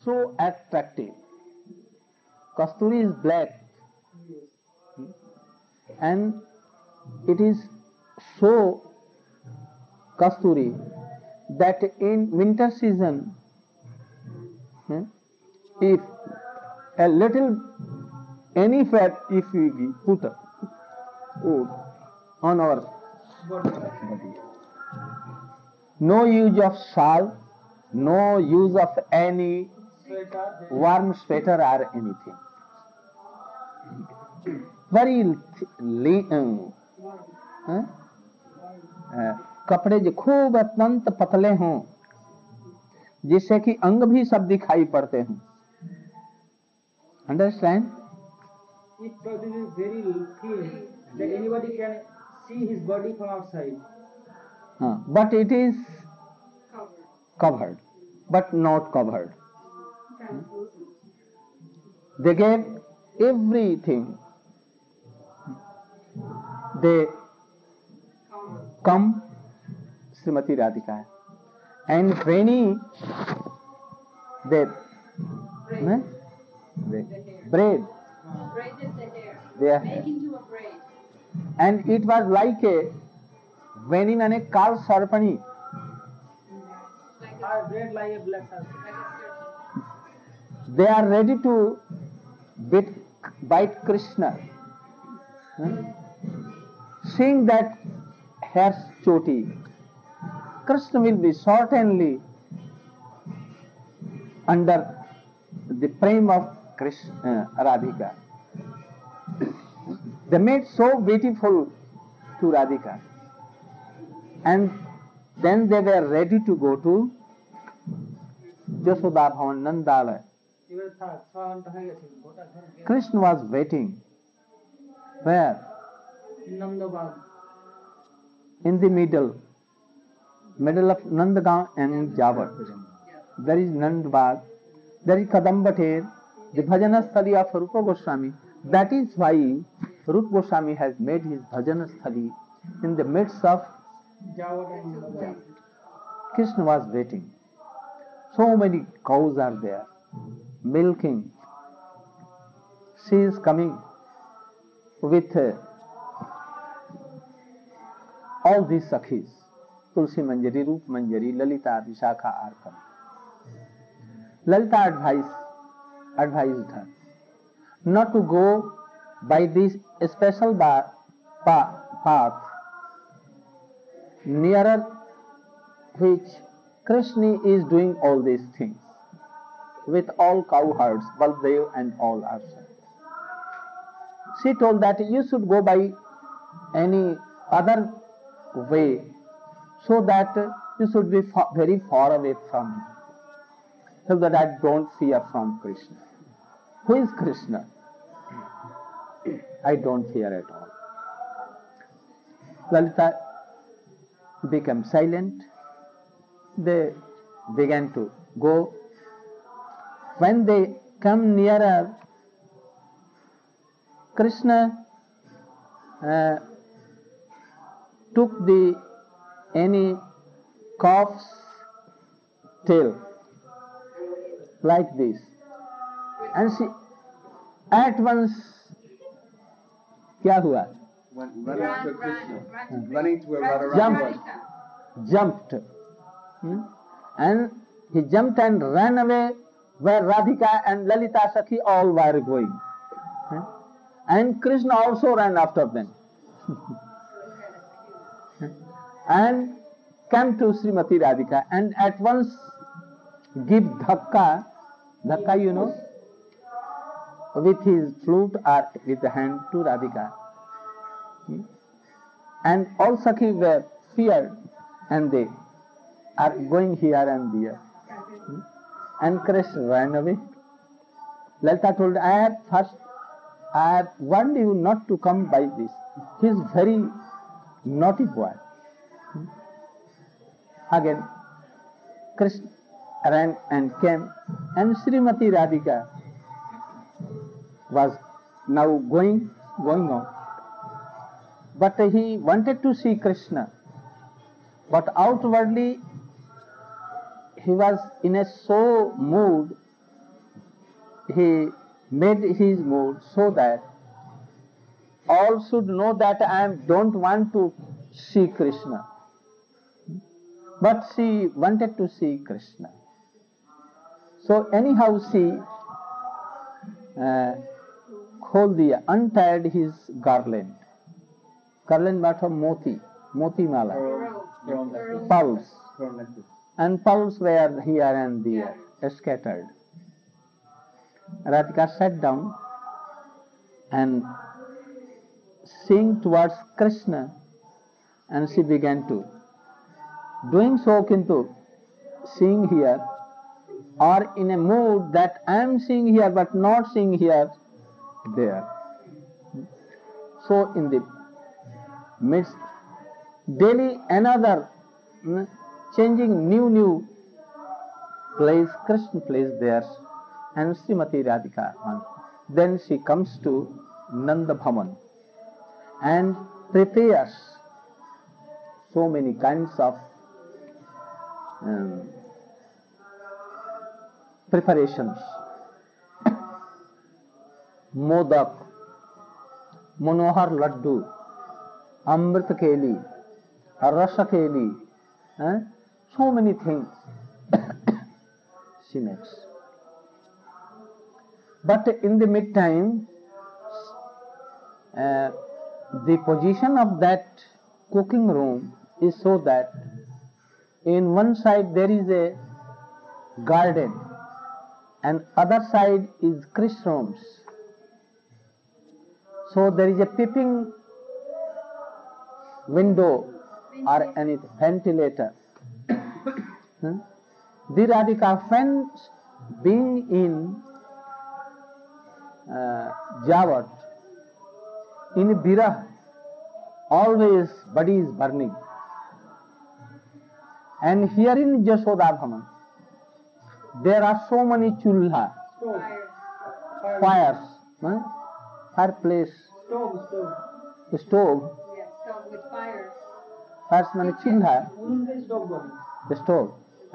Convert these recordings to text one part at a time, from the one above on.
so attractive. Kasturi is black, and it is so kasturi that in winter season, if a little any fat if we put on our body, no use of shawl, no use of any warm sweater or anything. Very कपड़े जो खूब अत्यंत पतले हों जिससे कि अंग भी सब दिखाई पड़ते हों. Understand? If clothing is very thin, that anybody can see his body from outside. But it is covered, but not covered. They gave everything. They come, Srimati Radhika, and when they braid. Braided the hair. They Make into a braid. And it was like a Veni mane kal sarpani. Like Or braid like a black serpent. like a serpent. They are ready to bite Krishna. Seeing that hair's choti, Krishna will be certainly under the frame of Krishna, Radhika. They made so beautiful to Radhika, and then they were ready to go to Jashoda Bhavan Nandalaya. Krishna was waiting. Where? Nandabag. In the middle of Nandagaon and Javat. There is Nandbag, there is Kadambater, the Bhajana Sthali of Rupa Goswami. That is why Rupa Goswami has made his Bhajana Sthali in the midst of Javat. Krishna was waiting. So many cows are there, milking. She is coming with all these Sakhis. Tulsi Manjari, Rup Manjari, Lalita, Vishakha are coming. Lalita advised her not to go by this special path nearer which Krishna is doing all these things with all cowherds, Baldev and all ourselves. She told that you should go by any other way so that you should be very far away from him, so that I don't fear from Krishna. Who is Krishna? I don't fear at all. Lalita became silent. They began to go. When they come nearer, Krishna took any calf's tail like this, and she at once क्या हुआ? Running to Krishna, running to a Radharani. Jumped, and he jumped and ran away where Radhika and Lalita Sakhi all were going, and Krishna also ran after them and came to Srimati Radhika and at once give dhakka, you know, with his flute or with the hand to Radhika. And all Sakhi were feared and they are going here and there. And Krishna ran away. Lalita told, I have warned you not to come by this. He is very naughty boy. Again, Krishna ran and came, and Srimati Radhika was now going on. But he wanted to see Krishna, but outwardly he was in a so mood he made his mood so that all should know that I don't want to see Krishna. But she wanted to see Krishna. So anyhow she untied his garland. Garland made of moti mala, pearls. And pearls were here and there, scattered. Radhika sat down and seeing towards Krishna, and she began to doing so kintu seeing here or in a mood that I am seeing here but not seeing here there. So in the midst daily another changing new place, Krishna place there, and Srimati Radhika. Then she comes to Nanda Bhavan and prepares so many kinds of preparations. Modak, Manohar Laddu, Amrit Keli, Rasa Keli, so many things she makes. But in the meantime, the position of that cooking room is so that in one side there is a garden and other side is Krish rooms. So there is a peeping window or any ventilator. The Radhika friends being in Javat, in Birah, always body is burning. And here in Jashoda Bhaman, there are so many chulha, fires, fireplace, Stove. stove, Yes, stove with fire. fires many chulha, Stove burning. the stove.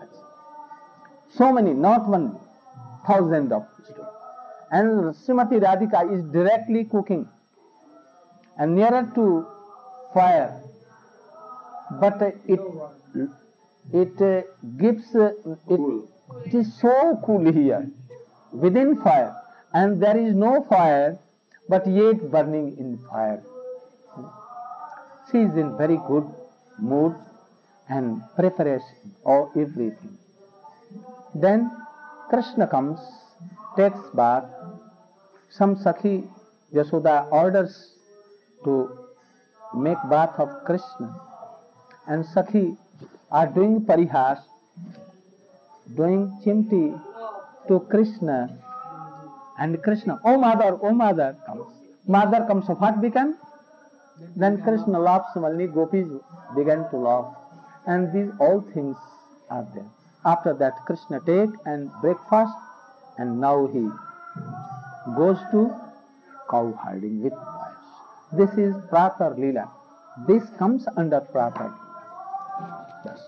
So many, not 1,000 of stove. And Srimati Radhika is directly cooking and nearer to fire, but it gives it is so cool here within fire, and there is no fire but yet burning in fire. She is in very good mood and preparation of everything. Then Krishna comes, takes bath. Some Sakhi Yashoda orders to make bath of Krishna, and Sakhi are doing parihas, doing chimti to Krishna, and Krishna, oh mother comes. Mother comes, so what began? Then Krishna laughs, only gopis began to laugh, and these all things are there. After that Krishna take and breakfast, and now he goes to cow herding with wives. This is Pratar Leela. This comes under Pratar. Yes.